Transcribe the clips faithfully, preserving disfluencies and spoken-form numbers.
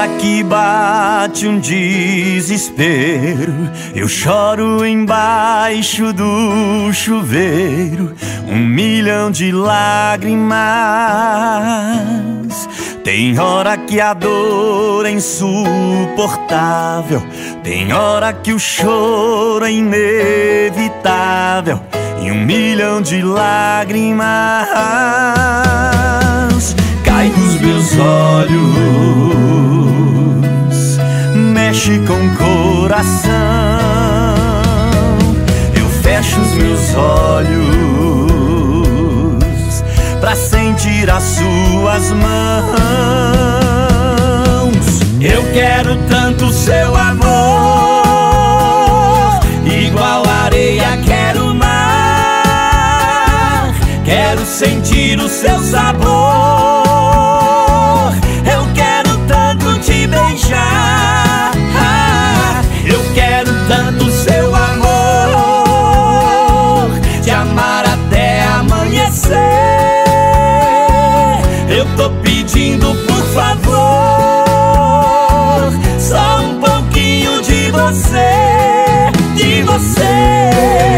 hora que bate um desespero, eu choro embaixo do chuveiro, um milhão de lágrimas. Tem hora que a dor é insuportável, tem hora que o choro é inevitável, e um milhão de lágrimas cai dos meus olhos, mexe com o coração. Eu fecho os meus olhos pra sentir as suas mãos. Eu quero tanto seu amor, igual areia quero mar. Quero sentir o seu sabor, eu quero tanto te beijar. Eu quero tanto seu amor, te amar até amanhecer. Eu tô pedindo por favor, só um pouquinho de você, de você.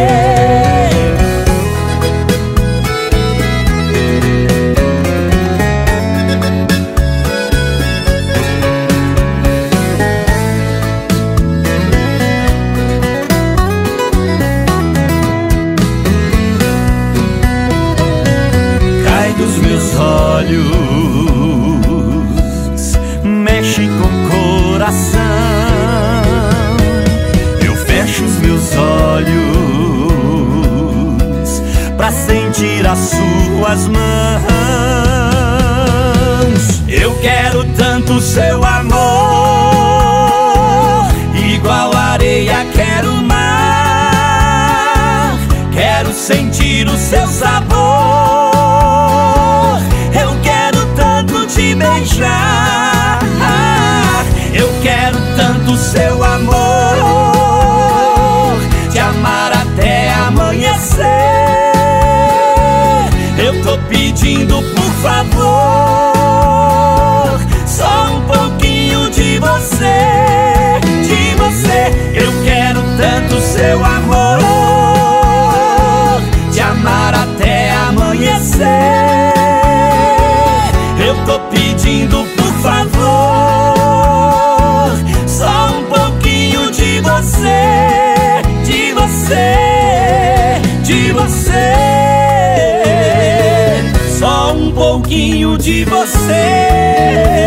Cai dos meus olhos, mexe com o coração. Eu fecho os meus olhos pra sentir as suas mãos. Eu quero tanto seu amor, igual areia quero mar. Quero sentir o seu sabor, eu quero tanto te beijar. Eu quero tanto seu amor, te amar até amanhecer. Eu tô pedindo por favor, só um pouquinho de você, de você. Eu quero tanto seu amor, te amar até amanhecer. Eu tô pedindo por favor, só um pouquinho de você, de você, de você. Só um pouquinho de você.